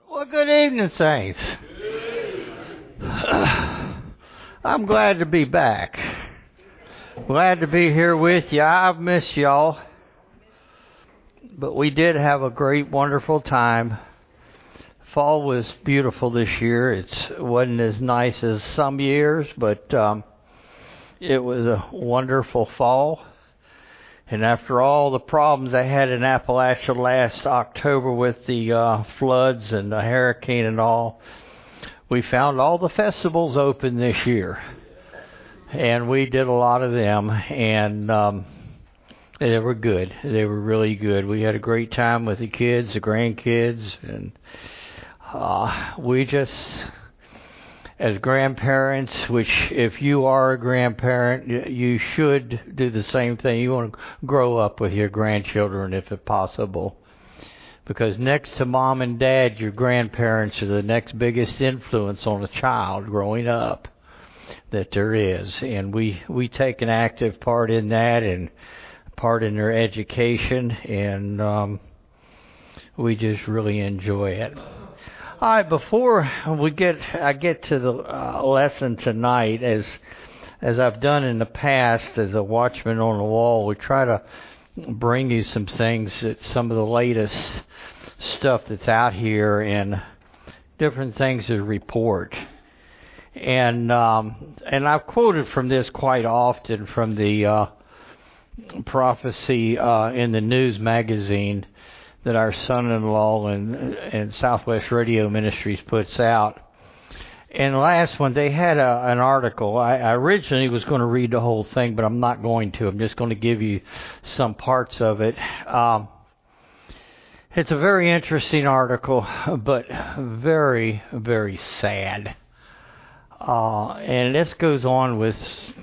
Well, good evening, Saints. I'm glad to be back. Glad to be here with you. I've missed y'all. But we did have a great, wonderful time. Fall was beautiful this year. It wasn't as nice as some years, but it was a wonderful fall. And after all the problems I had in Appalachia last October with the floods and the hurricane and all, we found all the festivals open this year. And we did a lot of them, and they were good. They were really good. We had a great time with the kids, the grandkids, and we just, as grandparents, which if you are a grandparent, you should do the same thing. You want to grow up with your grandchildren if it's possible. Because next to mom and dad, your grandparents are the next biggest influence on a child growing up that there is. And we take an active part in that and part in their education, and we just really enjoy it. All right, before I get to the lesson tonight, as I've done in the past as a watchman on the wall, we try to bring you some things, that some of the latest stuff that's out here and different things to report. And I've quoted from this quite often from the prophecy in the news magazine that our son-in-law and Southwest Radio Ministries puts out. And the last one, they had an article. I originally was going to read the whole thing, but I'm not going to. I'm just going to give you some parts of it. It's a very interesting article, but very, very sad. And this goes on with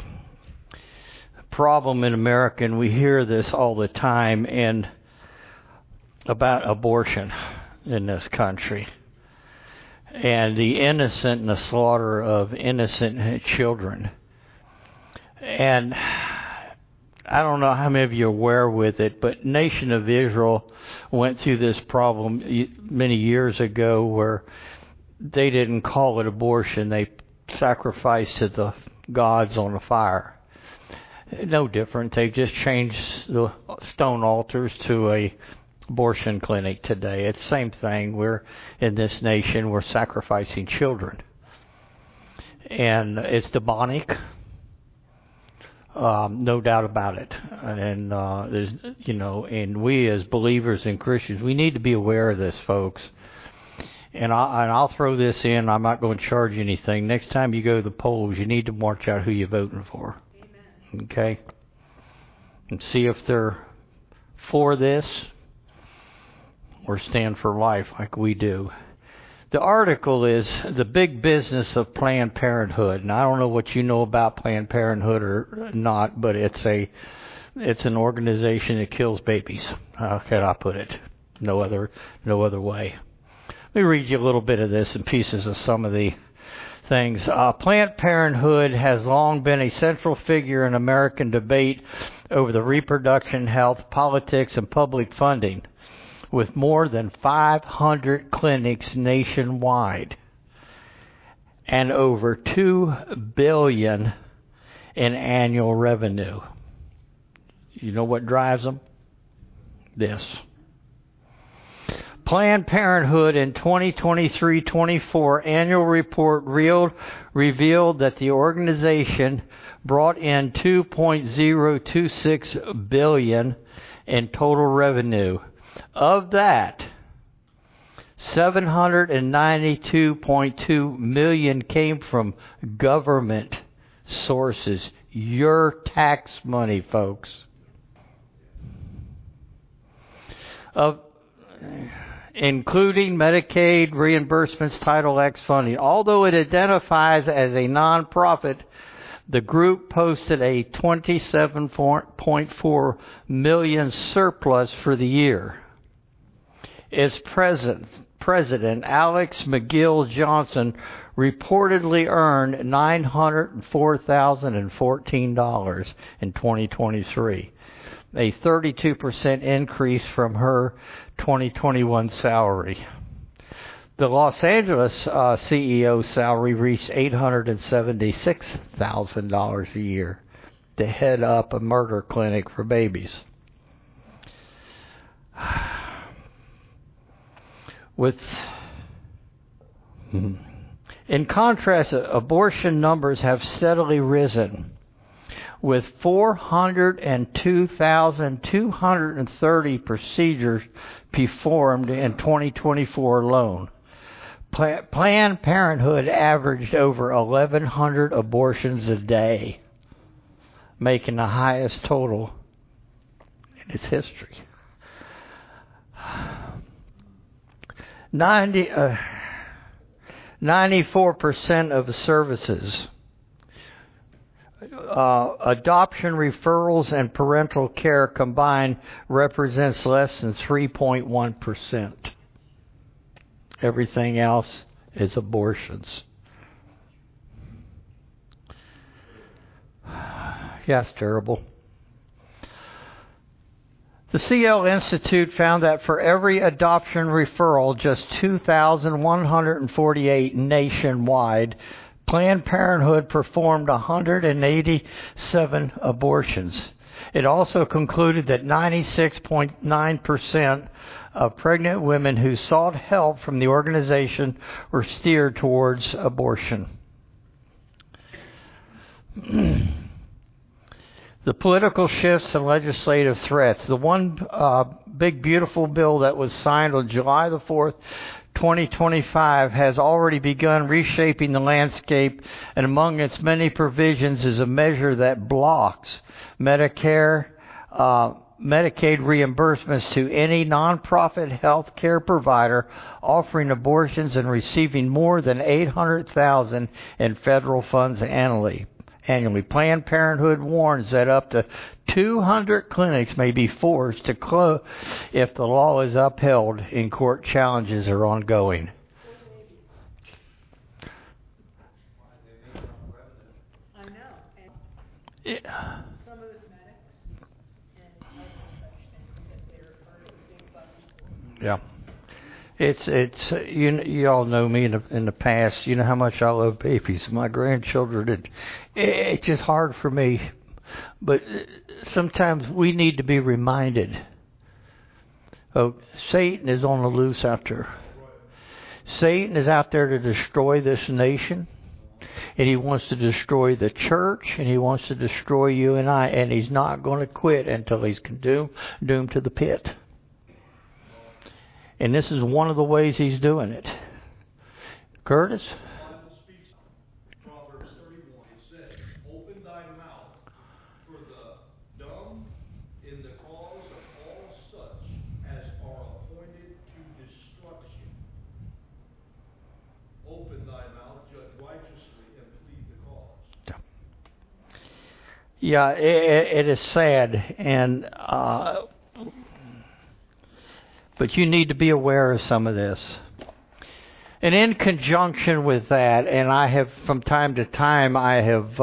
problem in America, and we hear this all the time, and about abortion in this country and the innocent and the slaughter of innocent children. And I don't know how many of you are aware with it, but Nation of Israel went through this problem many years ago where they didn't call it abortion. They sacrificed to the gods on the fire. No different. They just changed the stone altars to a abortion clinic today. It's the same thing. We're in this nation, we're sacrificing children. And it's demonic. No doubt about it. And there's, and we as believers and Christians, we need to be aware of this, folks. And I'll throw this in. I'm not going to charge you anything. Next time you go to the polls, you need to mark out who you're voting for. Amen. Okay? And see if they're for this or stand for life like we do. The article is The Big Business of Planned Parenthood. And I don't know what you know about Planned Parenthood or not, but it's an organization that kills babies. How can I put it? No other way. Let me read you a little bit of this and pieces of some of the things. Planned Parenthood has long been a central figure in American debate over the reproduction, health, politics, and public funding, with more than 500 clinics nationwide and over $2 billion in annual revenue. You know what drives them? This. Planned Parenthood in 2023-24 annual report revealed that the organization brought in $2.026 billion in total revenue. Of that, $792.2 million came from government sources. Your tax money, folks. Including Medicaid reimbursements, Title X funding. Although it identifies as a nonprofit, the group posted a $27.4 million surplus for the year. Its president, Alex McGill Johnson, reportedly earned $904,014 in 2023, a 32% increase from her 2021 salary. The Los Angeles CEO's salary reached $876,000 a year to head up a murder clinic for babies. In contrast, abortion numbers have steadily risen, with 402,230 procedures performed in 2024 alone. Planned Parenthood averaged over 1,100 abortions a day, making the highest total in its history. 94% of the services, adoption referrals and parental care combined, represents less than 3.1%. Everything else is abortions. Yeah, it's terrible. The CL Institute found that for every adoption referral, just 2,148 nationwide, Planned Parenthood performed 187 abortions. It also concluded that 96.9% of pregnant women who sought help from the organization were steered towards abortion. The political shifts and legislative threats. The one big beautiful bill that was signed on July the 4th, 2025 has already begun reshaping the landscape, and among its many provisions is a measure that blocks Medicaid reimbursements to any nonprofit health care provider offering abortions and receiving more than $800,000 in federal funds annually. Planned Parenthood warns that up to 200 clinics may be forced to close if the law is upheld and court challenges are ongoing. I know. Yeah. Some of the medics and other such things that they're earning big bucks for. Yeah. It's you all know me in the past. You know how much I love babies, my grandchildren. It's just hard for me, but sometimes we need to be reminded. Oh, Satan is on the loose out there. Satan is out there to destroy this nation, and he wants to destroy the church, and he wants to destroy you and I, and he's not going to quit until he's doomed to the pit. And this is one of the ways he's doing it. Curtis? The Bible speaks, Proverbs 31, it says, open thy mouth for the dumb in the cause of all such as are appointed to destruction. Open thy mouth, judge righteously, and plead the cause. Yeah, it is sad, and but you need to be aware of some of this. And in conjunction with that, and I have, from time to time, I have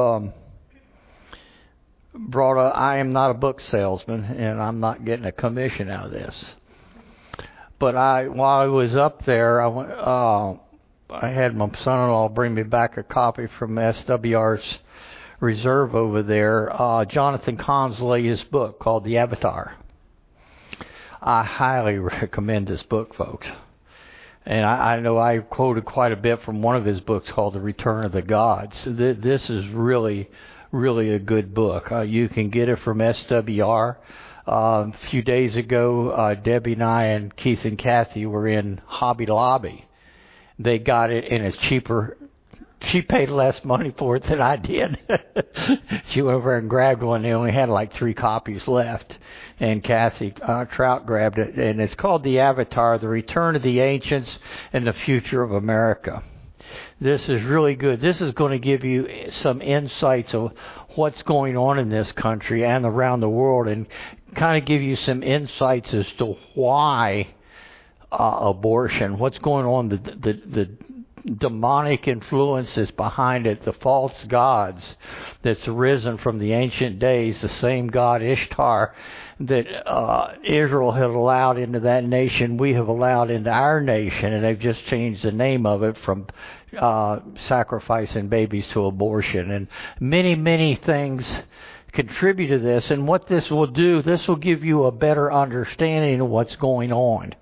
I am not a book salesman, and I'm not getting a commission out of this. But while I was up there, I had my son-in-law bring me back a copy from SWR's reserve over there, Jonathan Cahn's latest book called The Avatar. I highly recommend this book, folks. And I know I quoted quite a bit from one of his books called The Return of the Gods. This is really, really a good book. You can get it from SWR. A few days ago, Debbie and I and Keith and Kathy were in Hobby Lobby. They got it, and it's cheaper. She paid less money for it than I did. She went over and grabbed one. They only had like 3 copies left. And Kathy Trout grabbed it. And it's called The Avatar, The Return of the Ancients and the Future of America. This is really good. This is going to give you some insights of what's going on in this country and around the world, and kind of give you some insights as to why abortion, what's going on, demonic influences behind it, the false gods that's arisen from the ancient days, the same god Ishtar that Israel had allowed into that nation, we have allowed into our nation, and they've just changed the name of it from sacrificing babies to abortion. And many, many things contribute to this. And what this will do, this will give you a better understanding of what's going on.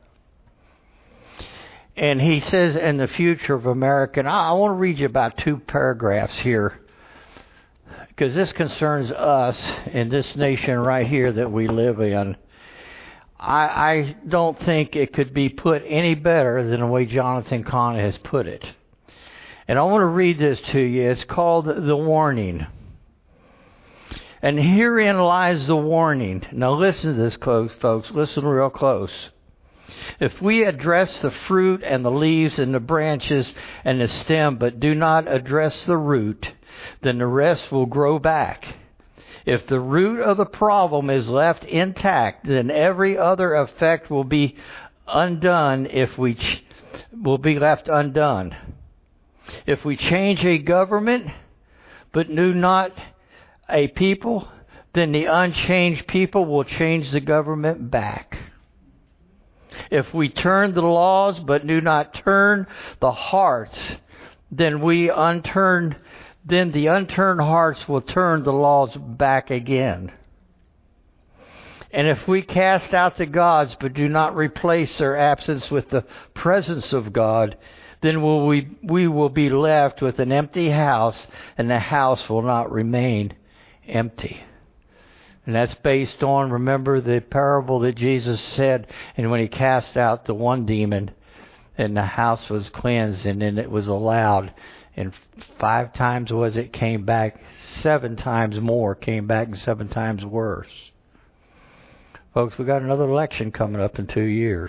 And he says in the future of America, and I want to read you about 2 paragraphs here, because this concerns us in this nation right here that we live in. I don't think it could be put any better than the way Jonathan Cahn has put it. And I want to read this to you. It's called The Warning. And herein lies the warning. Now listen to this close, folks. Listen real close. If we address the fruit and the leaves and the branches and the stem, but do not address the root, then the rest will grow back. If the root of the problem is left intact, then every other effect will be undone will be left undone. If we change a government, but do not a people, then the unchanged people will change the government back. If we turn the laws, but do not turn the hearts, then the unturned hearts will turn the laws back again. And if we cast out the gods, but do not replace their absence with the presence of God, then we will be left with an empty house, and the house will not remain empty. And that's based on, remember the parable that Jesus said, and when he cast out the one demon, and the house was cleansed, and then it was allowed, and 5 times came back, 7 times more came back, and 7 times worse. Folks, we got another election coming up in 2 years.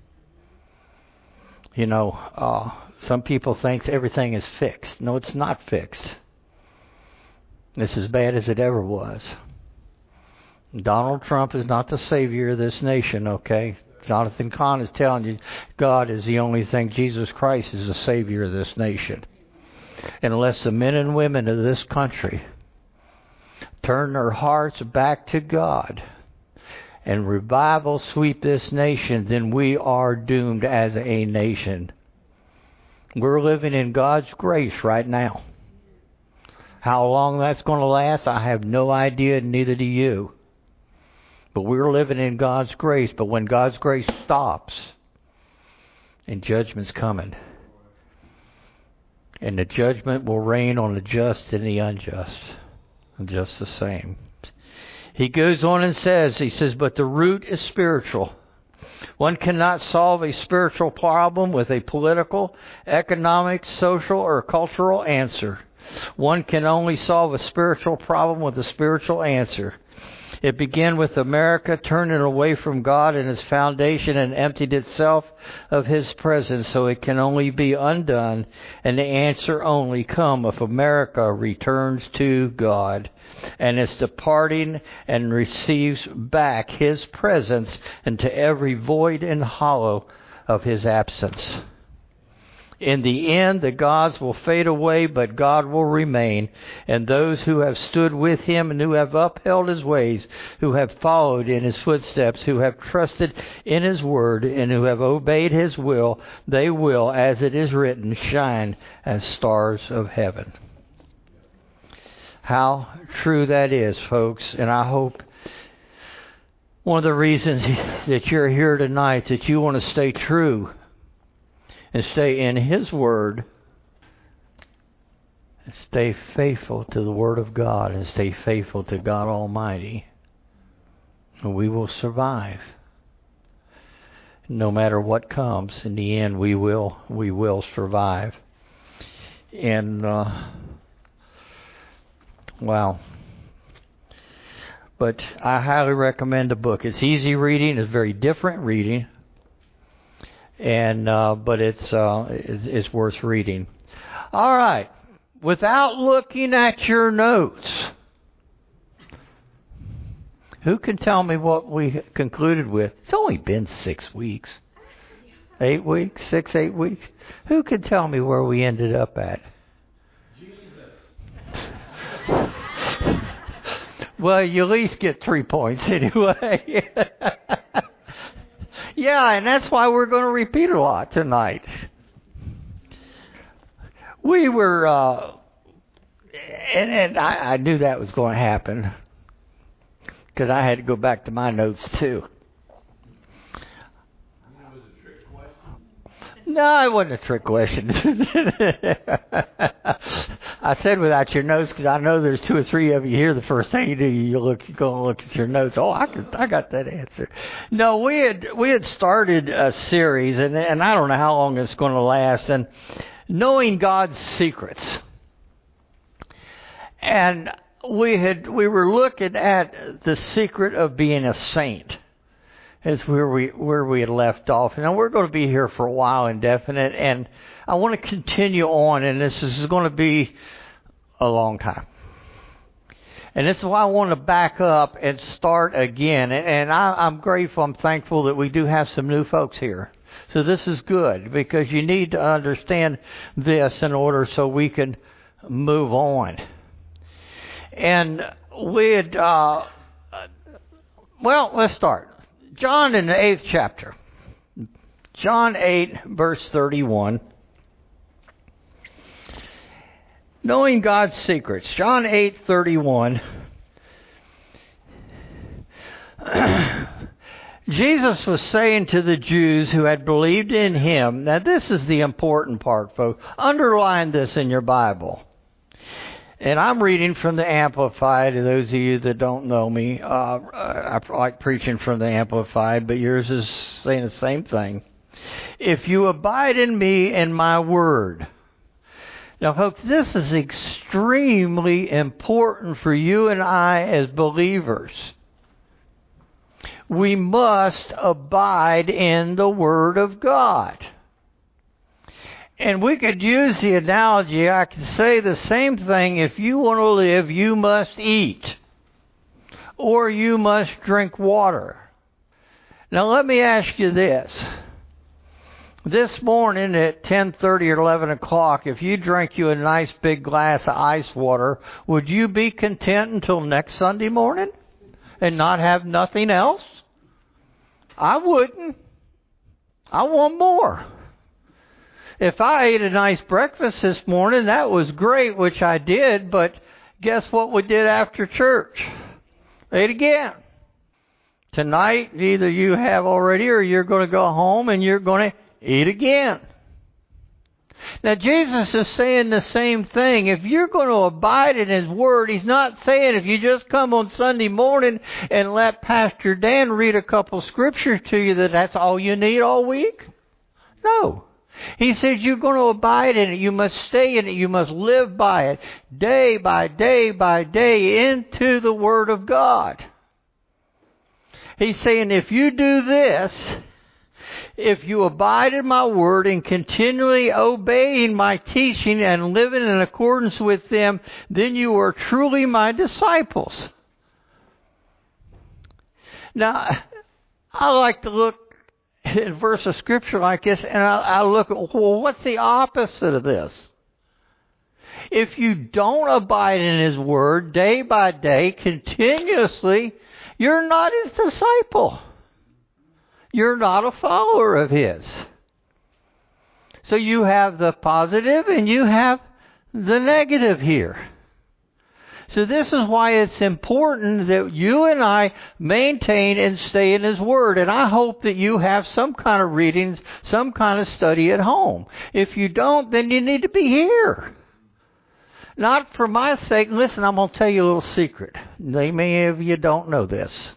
You know, some people think everything is fixed. No, it's not fixed. It's as bad as it ever was. Donald Trump is not the savior of this nation, okay? Jonathan Cahn is telling you God is the only thing. Jesus Christ is the savior of this nation. And unless the men and women of this country turn their hearts back to God and revival sweep this nation, then we are doomed as a nation. We're living in God's grace right now. How long that's going to last, I have no idea, neither do you. But we're living in God's grace. But when God's grace stops, and judgment's coming, and the judgment will rain on the just and the unjust, just the same. He goes on and says, but the root is spiritual. One cannot solve a spiritual problem with a political, economic, social, or cultural answer. One can only solve a spiritual problem with a spiritual answer. It began with America turning away from God and His foundation and emptied itself of His presence, so it can only be undone, and the answer only come if America returns to God and is departing and receives back His presence into every void and hollow of His absence. In the end, the gods will fade away, but God will remain. And those who have stood with Him and who have upheld His ways, who have followed in His footsteps, who have trusted in His word, and who have obeyed His will, they will, as it is written, shine as stars of heaven. How true that is, folks. And I hope one of the reasons that you're here tonight, that you want to stay true and stay in His Word, and stay faithful to the Word of God, and stay faithful to God Almighty. And we will survive. No matter what comes, in the end we will survive. And, wow. But I highly recommend the book. It's easy reading, it's very different reading. And but it's worth reading. All right. Without looking at your notes, who can tell me what we concluded with? It's only been 6 weeks. 8 weeks, 6, 8 weeks. Who could tell me where we ended up at? Well, you at least get 3 points anyway. Yeah, and that's why we're going to repeat a lot tonight. We were, and I knew that was going to happen because I had to go back to my notes too. No, it wasn't a trick question. I said without your notes because I know there's 2 or 3 of you here. The first thing you do, you go and look at your notes. Oh, I got that answer. No, we had started a series, and I don't know how long it's going to last. And knowing God's secrets, and we were looking at the secret of being a saint. Is where we had left off. Now we're going to be here for a while, indefinite, and I want to continue on, and this is going to be a long time. And this is why I want to back up and start again. And I'm grateful, I'm thankful that we do have some new folks here. So this is good, because you need to understand this in order so we can move on. And we had, let's start. John in the 8th chapter. John 8, verse 31. Knowing God's secrets. John 8:31. Jesus was saying to the Jews who had believed in him, now this is the important part, folks. Underline this in your Bible. And I'm reading from the Amplified. To those of you that don't know me, I like preaching from the Amplified, but yours is saying the same thing. If you abide in me and my word. Now, folks, this is extremely important for you and I as believers. We must abide in the Word of God. And we could use the analogy, I could say the same thing, if you want to live, you must eat. Or you must drink water. Now let me ask you this. This morning at 10:30 or 11 o'clock, if you drank you a nice big glass of ice water, would you be content until next Sunday morning? And not have nothing else? I wouldn't. I want more. If I ate a nice breakfast this morning, that was great, which I did, but guess what we did after church? Ate again. Tonight, either you have already or you're going to go home and you're going to eat again. Now, Jesus is saying the same thing. If you're going to abide in His Word, He's not saying if you just come on Sunday morning and let Pastor Dan read a couple scriptures to you that that's all you need all week. No. He says you're going to abide in it. You must stay in it. You must live by it day by day by day into the Word of God. He's saying if you do this, if you abide in my word and continually obeying my teaching and living in accordance with them, then you are truly my disciples. Now, I like to look at a verse of Scripture like this, and I look at, well, what's the opposite of this? If you don't abide in His word day by day, continuously, you're not His disciple. You're not a follower of His. So you have the positive and you have the negative here. So this is why it's important that you and I maintain and stay in His Word. And I hope that you have some kind of readings, some kind of study at home. If you don't, then you need to be here. Not for my sake. Listen, I'm going to tell you a little secret. Many of you don't know this.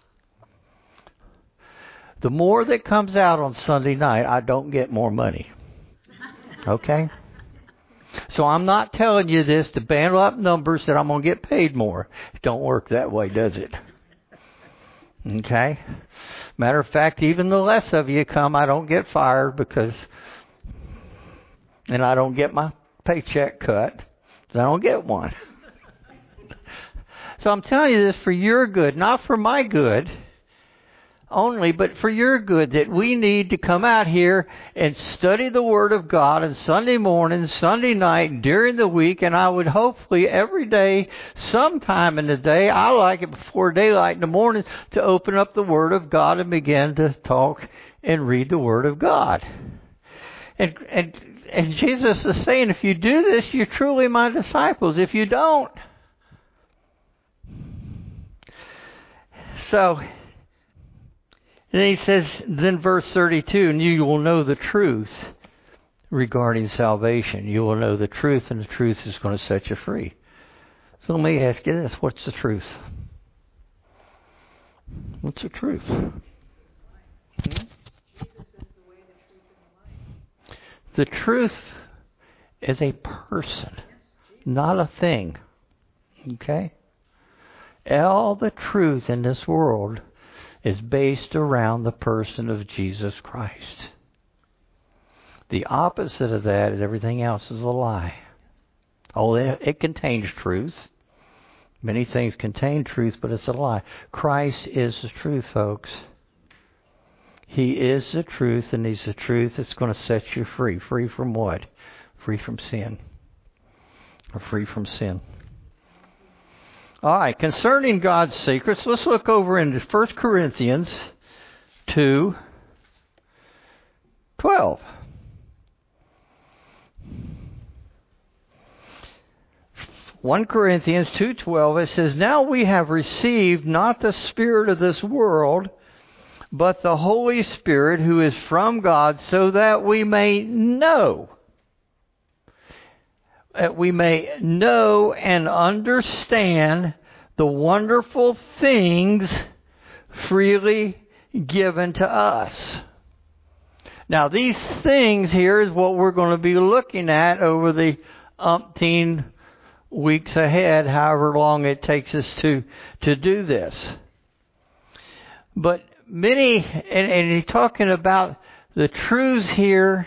The more that comes out on Sunday night, I don't get more money. Okay? So I'm not telling you this to band up numbers that I'm going to get paid more. It don't work that way, does it? Okay? Matter of fact, even the less of you come, I don't get fired and I don't get my paycheck cut. I don't get one. So I'm telling you this for your good, not for my good. only, but for your good, that we need to come out here and study the Word of God on Sunday morning, Sunday night, during the week, and I would hopefully every day, sometime in the day, I like it before daylight in the morning, to open up the Word of God and begin to talk and read the Word of God. And Jesus is saying, if you do this, you're truly my disciples. If you don't, so, and he says, then verse 32, and you will know the truth regarding salvation. You will know the truth, and the truth is going to set you free. So let me ask you this. What's the truth? What's the truth? The truth is a person, not a thing. Okay? All the truth in this world is based around the person of Jesus Christ. The opposite of that is everything else is a lie. Oh, it contains truth. Many things contain truth, but it's a lie. Christ is the truth, folks. He is the truth, and He's the truth that's going to set you free. Free from what? Free from sin. Or free from sin. All right, concerning God's secrets, let's look over into 1 Corinthians 2:12. (1 Corinthians 2:12), it says, now we have received not the spirit of this world, but the Holy Spirit who is from God, so that we may know. That we may know and understand the wonderful things freely given to us. Now, these things here is what we're going to be looking at over the umpteen weeks ahead, however long it takes us to do this. But many, and he's talking about the truths here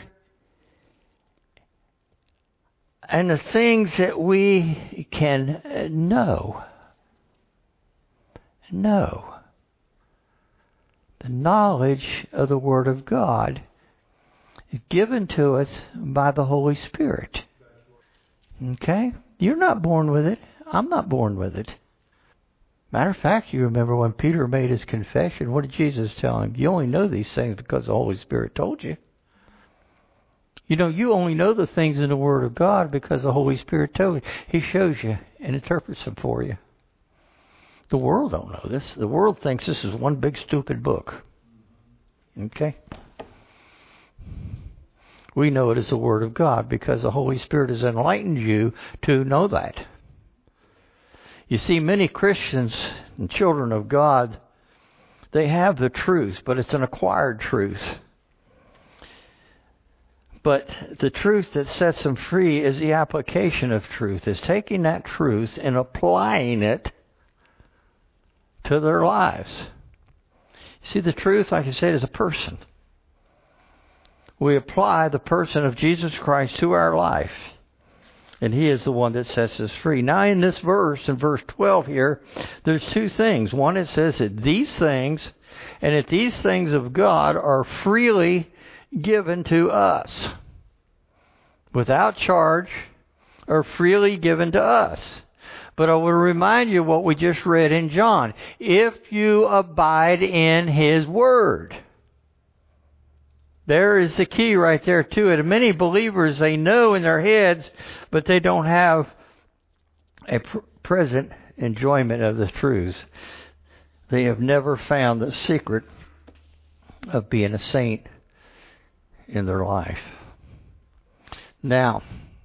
and the things that we can know. Know. The knowledge of the Word of God is given to us by the Holy Spirit. Okay? You're not born with it. I'm not born with it. Matter of fact, you remember when Peter made his confession, what did Jesus tell him? You only know these things because the Holy Spirit told you. You know, you only know the things in the Word of God because the Holy Spirit told you. He shows you and interprets them for you. The world don't know this. The world thinks this is one big stupid book. Okay? We know it is the Word of God because the Holy Spirit has enlightened you to know that. You see, many Christians and children of God, they have the truth, but it's an acquired truth. But the truth that sets them free is the application of truth, is taking that truth and applying it to their lives. You see, the truth, like I said, is a person. We apply the person of Jesus Christ to our life, and He is the one that sets us free. Now, in this verse, in verse 12 here, there's two things. One, it says that these things, and that these things of God are freely given to us, without charge, or freely given to us. But I will remind you what we just read in John. If you abide in His Word. There is the key right there to it. And many believers, they know in their heads, but they don't have a present enjoyment of the truths. They have never found the secret of being a saint in their life. Now,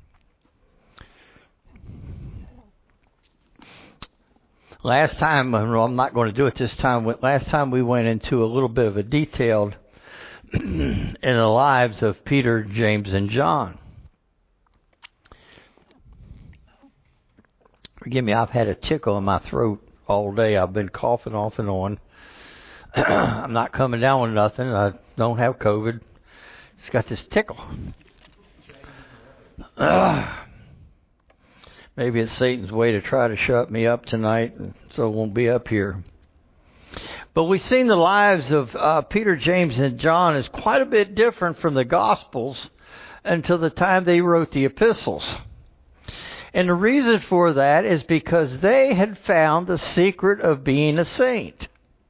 last time, I'm not going to do it this time, last time we went into a little bit of a detailed in the lives of Peter, James, and John. Forgive me, I've had a tickle in my throat all day. I've been coughing off and on. I'm not coming down with nothing. I don't have COVID. Just got this tickle. Maybe it's Satan's way to try to shut me up tonight, so I won't be up here. But we've seen the lives of Peter, James, and John is quite a bit different from the Gospels until the time they wrote the epistles. And the reason for that is because they had found the secret of being a saint.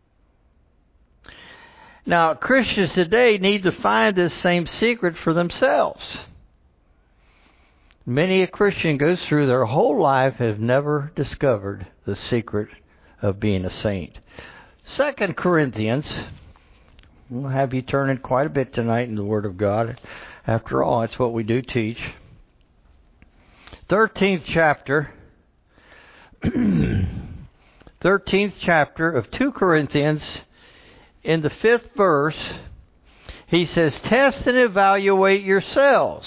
Now, Christians today need to find this same secret for themselves. Many a Christian goes through their whole life have never discovered the secret of being a saint. 2 Corinthians, we'll have you turning quite a bit tonight in the Word of God. After all, that's what we do teach. 13th chapter. 13th chapter of 2 Corinthians, in the 5th verse, he says, test and evaluate yourselves.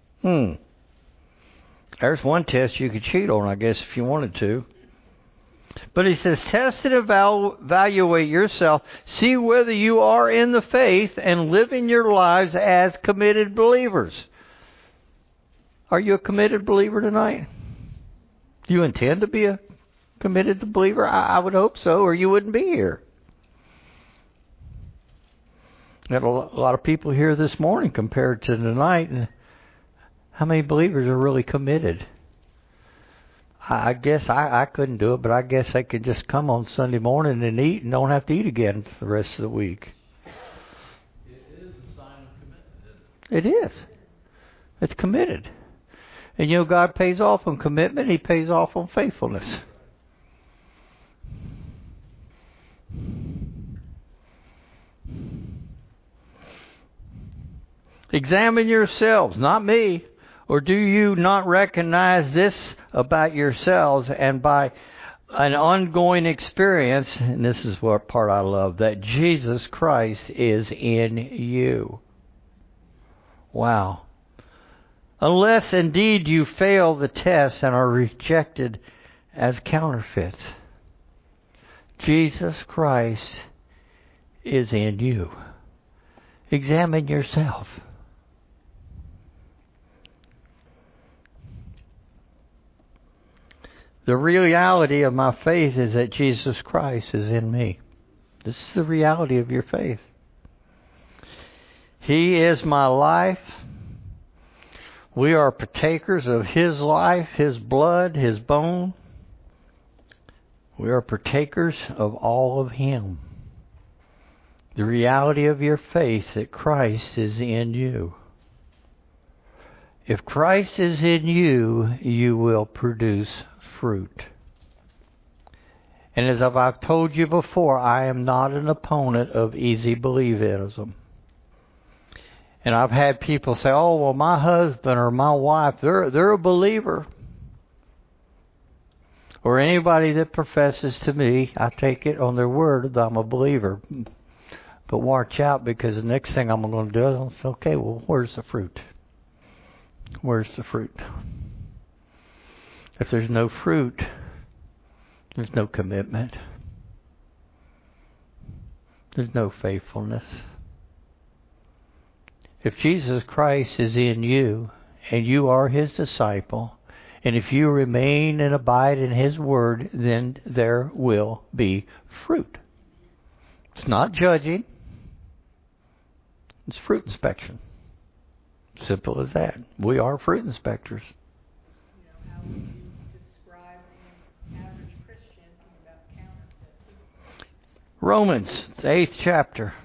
There's one test you could cheat on, I guess, if you wanted to. But he says, test and evaluate yourself. See whether you are in the faith and living your lives as committed believers. Are you a committed believer tonight? Do you intend to be a committed believer? I would hope so, or you wouldn't be here. We had a lot of people here this morning compared to tonight. And how many believers are really committed? I guess I couldn't do it, but I guess I could just come on Sunday morning and eat and don't have to eat again the rest of the week. It is a sign of commitment. It is. It's committed. And you know, God pays off on commitment. He pays off on faithfulness. Examine yourselves, not me. Or do you not recognize this about yourselves, and by an ongoing experience, and this is what part I love, that Jesus Christ is in you? Wow. Unless indeed you fail the test and are rejected as counterfeits. Jesus Christ is in you. Examine yourself. The reality of my faith is that Jesus Christ is in me. This is the reality of your faith. He is my life. We are partakers of His life, His blood, His bone. We are partakers of all of Him. The reality of your faith that Christ is in you. If Christ is in you, you will produce fruit. And as I've told you before, I am not an opponent of easy believism. And I've had people say, oh, well, my husband or my wife, they're a believer. Or anybody that professes to me, I take it on their word that I'm a believer. But watch out, because the next thing I'm going to do is say, okay, well, where's the fruit? Where's the fruit? If there's no fruit, there's no commitment. There's no faithfulness. If Jesus Christ is in you, and you are His disciple, and if you remain and abide in His word, then there will be fruit. It's not judging. It's fruit inspection. Simple as that. We are fruit inspectors. You know, how would you describe an average Christian about counterfeit? Romans, the 8th chapter.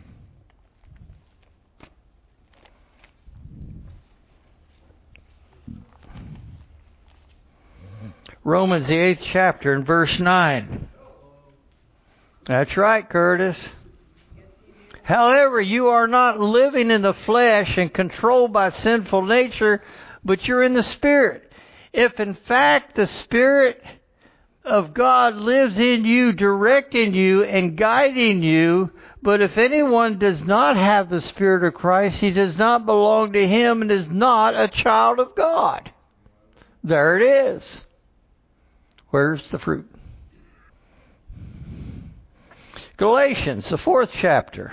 Romans, the 8th chapter, and verse 9. That's right, Curtis. However, you are not living in the flesh and controlled by sinful nature, but you're in the Spirit. If in fact the Spirit of God lives in you, directing you and guiding you, but if anyone does not have the Spirit of Christ, he does not belong to Him and is not a child of God. There it is. Where's the fruit? Galatians, the 4th chapter.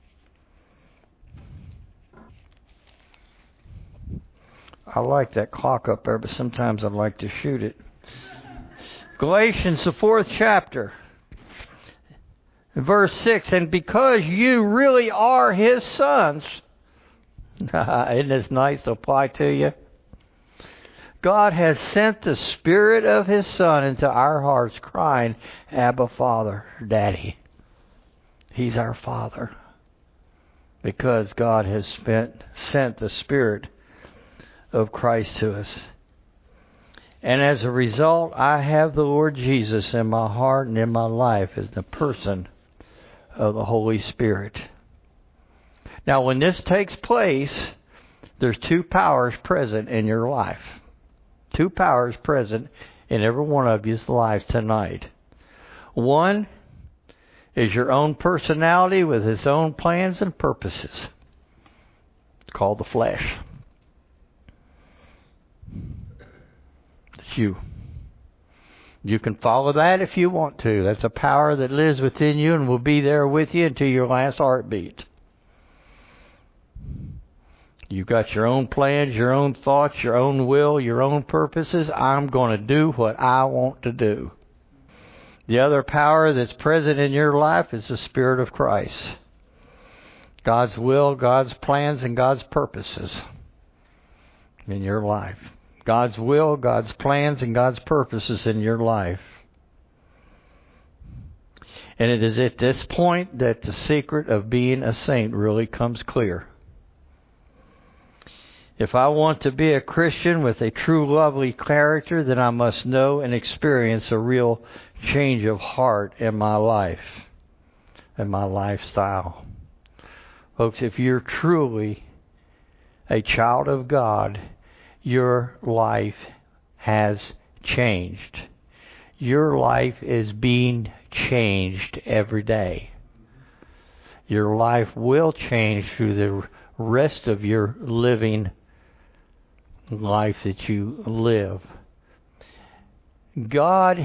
I like that clock up there, but sometimes I'd like to shoot it. Galatians, the 4th chapter. Verse 6, and because you really are His sons, isn't this nice to apply to you? God has sent the Spirit of His Son into our hearts, crying, Abba, Father, Daddy. He's our Father. Because God has sent the Spirit of Christ to us. And as a result, I have the Lord Jesus in my heart and in my life as the person of the Holy Spirit. Now, when this takes place, there's two powers present in your life. Two powers present in every one of you's life tonight. One is your own personality with its own plans and purposes. It's called the flesh. It's you. You can follow that if you want to. That's a power that lives within you and will be there with you until your last heartbeat. You've got your own plans, your own thoughts, your own will, your own purposes. I'm going to do what I want to do. The other power that's present in your life is the Spirit of Christ. God's will, God's plans, and God's purposes in your life. God's will, God's plans, and God's purposes in your life. And it is at this point that the secret of being a saint really comes clear. If I want to be a Christian with a true lovely character, then I must know and experience a real change of heart in my life and my lifestyle. Folks, if you're truly a child of God, your life has changed. Your life is being changed every day. Your life will change through the rest of your living life that you live. God,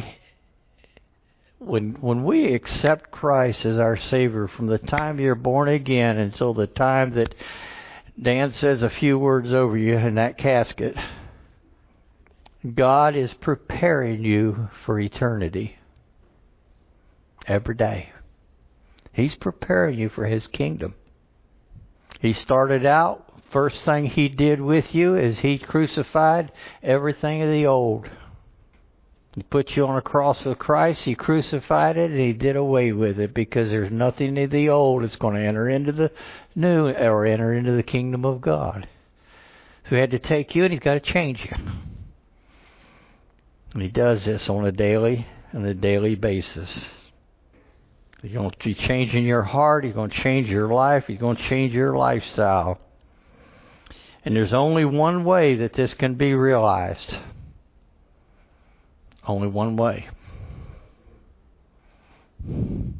when we accept Christ as our Savior, from the time you're born again until the time that Dan says a few words over you in that casket, God is preparing you for eternity. Every day. He's preparing you for His kingdom. He started out, first thing He did with you is He crucified everything of the old. He put you on a cross with Christ, He crucified it, and He did away with it, because there's nothing in the old that's going to enter into the new or enter into the kingdom of God. So He had to take you and He's got to change you. And He does this on a daily basis. He's going to be changing your heart, He's going to change your life, He's going to change your lifestyle. And there's only one way that this can be realized. Only one way. And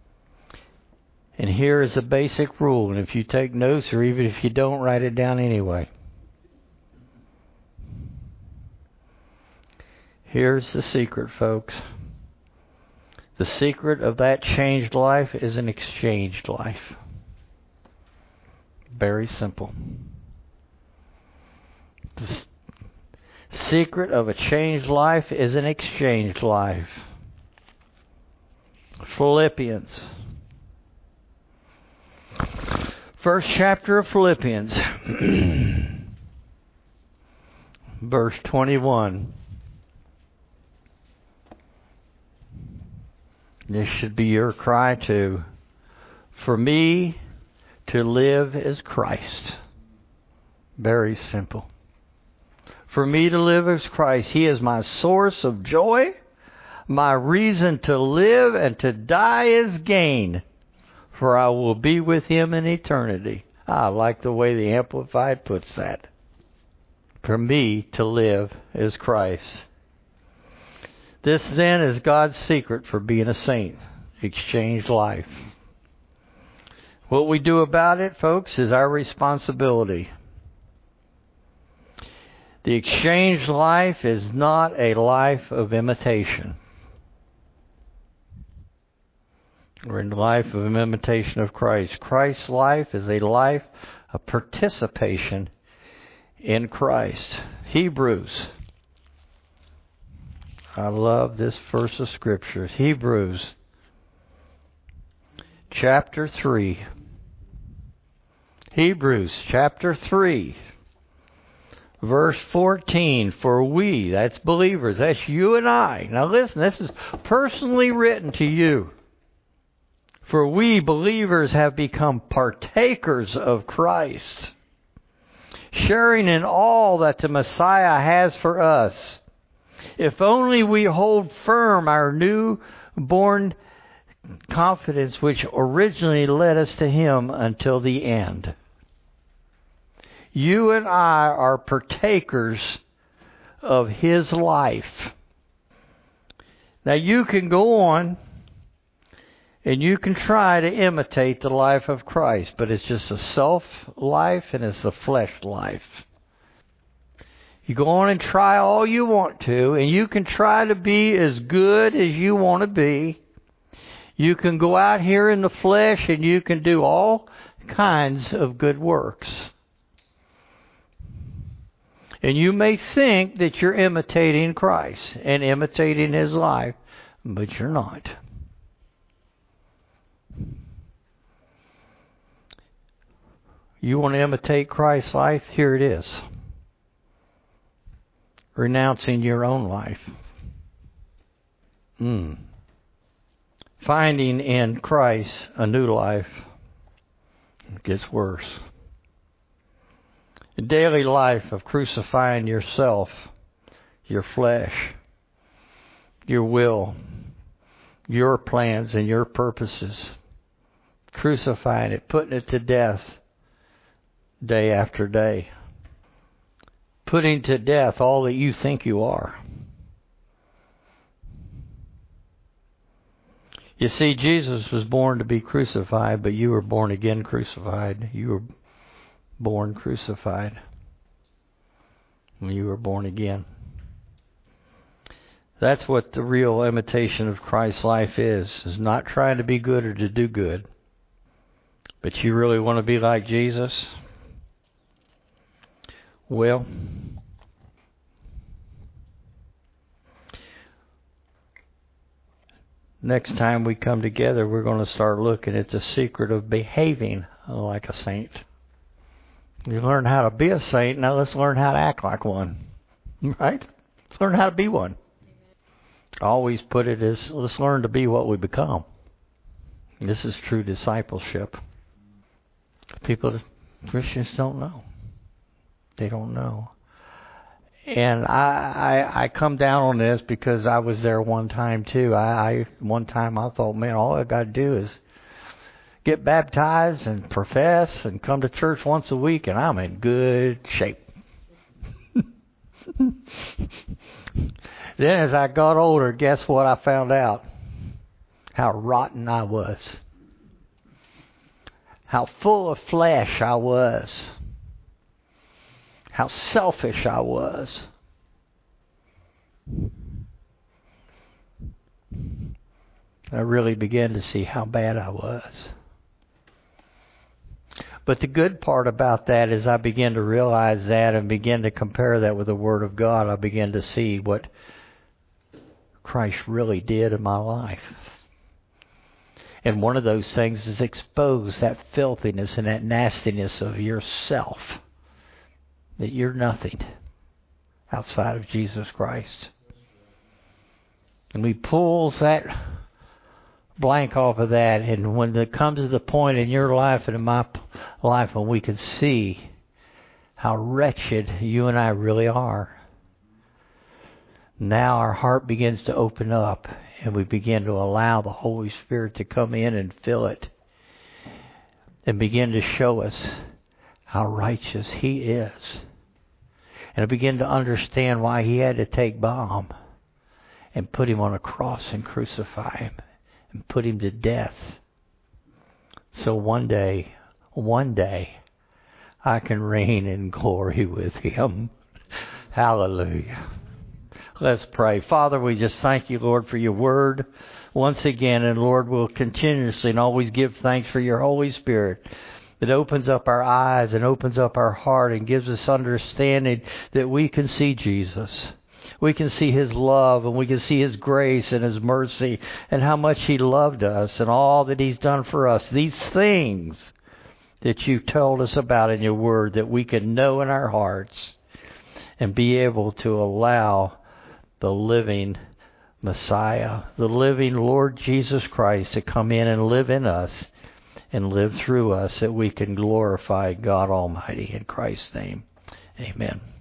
here is a basic rule, and if you take notes, or even if you don't, write it down anyway. Here's the secret, folks. The secret of that changed life is an exchanged life. Very simple. The secret of a changed life is an exchanged life. Philippians. First chapter of Philippians. Verse 21. This should be your cry too. For me to live is Christ. Very simple. For me to live is Christ. He is my source of joy. My reason to live, and to die is gain. For I will be with Him in eternity. I like the way the Amplified puts that. For me to live is Christ. This then is God's secret for being a saint. Exchanged life. What we do about it, folks, is our responsibility. The exchanged life is not a life of imitation. We're in the life of an imitation of Christ. Christ's life is a life of participation in Christ. Hebrews. I love this verse of Scripture. Hebrews chapter 3. Hebrews chapter 3, verse 14. For we, that's believers, that's you and I. Now listen, this is personally written to you. For we believers have become partakers of Christ, sharing in all that the Messiah has for us. If only we hold firm our newborn confidence which originally led us to Him until the end. You and I are partakers of His life. Now you can go on and you can try to imitate the life of Christ, but it's just a self life and it's a flesh life. You go on and try all you want to, and you can try to be as good as you want to be. You can go out here in the flesh and you can do all kinds of good works. And you may think that you're imitating Christ and imitating His life, but you're not. You want to imitate Christ's life? Here it is. Renouncing your own life. Finding in Christ a new life. It gets worse. The daily life of crucifying yourself, your flesh, your will, your plans and your purposes. Crucifying it, putting it to death day after day. Putting to death all that you think you are. You see, Jesus was born to be crucified, but you were born again crucified. You were born crucified when you were born again. That's what the real imitation of Christ's life is not trying to be good or to do good. But you really want to be like Jesus? Well, next time we come together, we're going to start looking at the secret of behaving like a saint. You learn how to be a saint, now let's learn how to act like one. Right? Let's learn how to be one. I always put it as, let's learn to be what we become. This is true discipleship. Christians don't know. They don't know. And I come down on this because I was there one time too. One time I thought, man, all I got to do is get baptized and profess and come to church once a week and I'm in good shape. Then as I got older, guess what I found out? How rotten I was. How full of flesh I was. How selfish I was. I really began to see how bad I was. But the good part about that is I began to realize that and begin to compare that with the Word of God. I began to see what Christ really did in my life. And one of those things is expose that filthiness and that nastiness of yourself. That you're nothing outside of Jesus Christ. And we pulls that blank off of that, and when it comes to the point in your life and in my life when we can see how wretched you and I really are, now our heart begins to open up and we begin to allow the Holy Spirit to come in and fill it and begin to show us how righteous He is. And I begin to understand why He had to take Balaam and put him on a cross and crucify him and put him to death. So one day, I can reign in glory with Him. Hallelujah. Let's pray. Father, we just thank You, Lord, for Your Word once again. And Lord, we'll continuously and always give thanks for Your Holy Spirit. It opens up our eyes and opens up our heart and gives us understanding that we can see Jesus. We can see His love, and we can see His grace and His mercy, and how much He loved us and all that He's done for us. These things that you told us about in your word, that we can know in our hearts and be able to allow the living Messiah, the living Lord Jesus Christ, to come in and live in us and live through us, that we can glorify God Almighty. In Christ's name, amen.